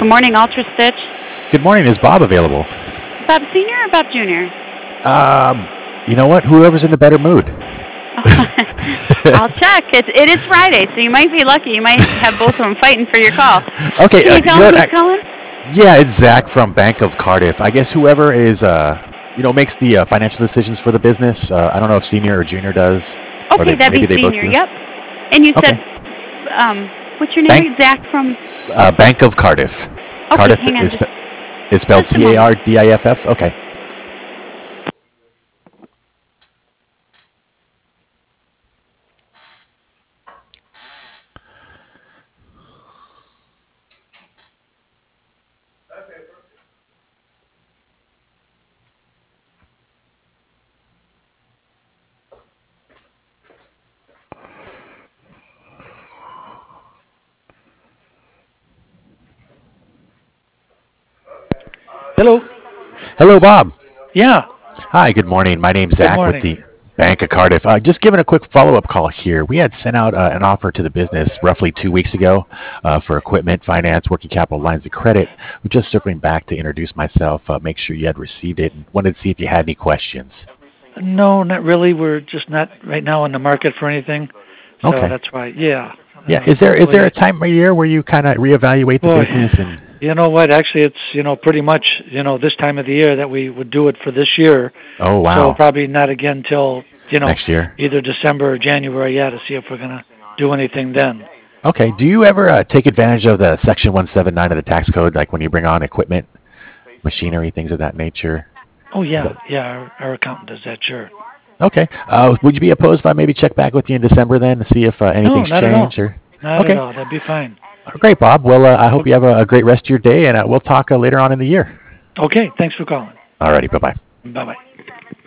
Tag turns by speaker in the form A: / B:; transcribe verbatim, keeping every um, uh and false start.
A: Good morning, Ultra Stitch.
B: Good morning. Is Bob available?
A: Bob Senior or Bob Junior?
B: Um, you know what? Whoever's in the better mood.
A: I'll check. It's, it is Friday, so you might be lucky. You might have both of them fighting for your call.
B: Okay.
A: Can
B: Uh,
A: you tell
B: you know
A: me
B: what?
A: who's
B: I,
A: calling?
B: yeah, it's Zach from Bank of Cardiff. I guess whoever is, uh, you know, makes the uh, financial decisions for the business. Uh, I don't know if Senior or Junior does, or
A: Okay,
B: they
A: that'd
B: maybe
A: be
B: they both
A: Senior.
B: do.
A: Yep. And you said,
B: Okay.
A: um, what's your name?
B: Bank
A: again? Zach from.
B: uh, Bank of Cardiff.
A: Okay,
B: Cardiff
A: hang on
B: is
A: just,
B: spe- is spelled
A: just a
B: C A
A: moment.
B: R D I F F. Okay.
C: Hello.
B: Hello, Bob.
C: Yeah.
B: Hi. Good morning. My name's
C: Good
B: Zach with
C: morning.
B: the Bank of Cardiff. Uh, just giving a quick follow-up call here. We had sent out uh, an offer to the business roughly two weeks ago uh, for equipment, finance, working capital lines of credit. We're just circling back to introduce myself, uh, make sure you had received it, and wanted to see if you had any questions.
C: No, not really. We're just not right now in the market for anything, so
B: Okay.
C: that's why. Yeah.
B: Yeah.
C: Uh,
B: Is there is there a
C: hopefully.
B: time of year where you kind of reevaluate the
C: Boy,
B: business and?
C: you know what? Actually, it's you know pretty much you know this time of the year that we would do it for this year.
B: Oh
C: So
B: wow.
C: probably not again till you know
B: Next year.
C: either December or January. Yeah, to see if we're gonna do anything then.
B: Okay. Do you ever uh, take advantage of the Section one seventy-nine of the tax code, like when you bring on equipment, machinery, things of that nature?
C: Oh
B: Is
C: yeah,
B: that
C: yeah. Our, our accountant does that. Sure.
B: okay? Uh, would you be opposed if I maybe check back with you in December then to see if uh,
C: No,
B: anything's
C: not at all.
B: changed? Or
C: Not at
B: okay.
C: all. That'd be fine.
B: Great, Bob. Well, uh, I hope
C: Okay.
B: you have a, a great rest of your day, and uh, we'll talk uh, later on in the year.
C: Okay. Thanks for calling.
B: Alrighty. Bye bye.
C: Bye bye.